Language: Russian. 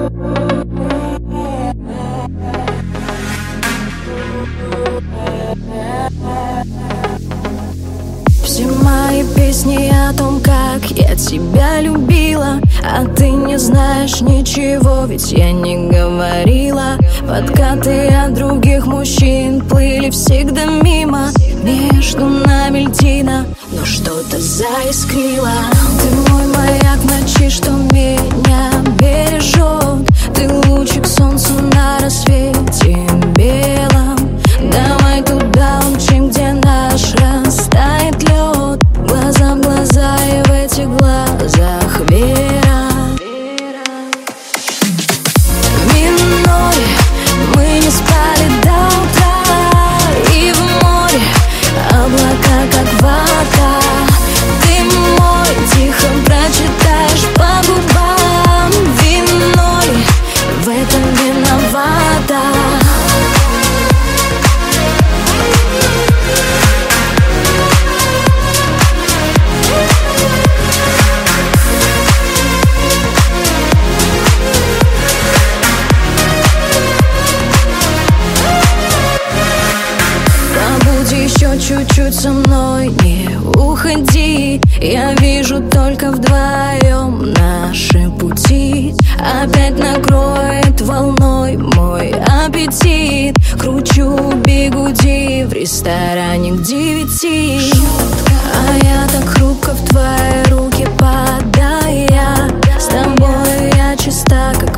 Все мои песни о том, как я тебя любила, а ты не знаешь ничего, ведь я не говорила. Подкаты от других мужчин плыли всегда мимо. Между нами льдина, но что-то заискрило. Ты мой маяк в ночи, что меня бережет. Ты лучик солнца на рассвете белом. Давай туда умчим, где наш растает лед. Глаза в глаза, и в этих глазах вера. Виной мы не спали до утра, и в море облака, как вода. Ты мой, тихо прочитаешь по губам. Виной в этом виновата. Чуть-чуть со мной, не уходи. Я вижу только вдвоем наши пути. Опять накроет волной мой аппетит. Кручу бигуди в ресторане к 9. А я так хрупко в твои руки падая. С тобой я чиста, как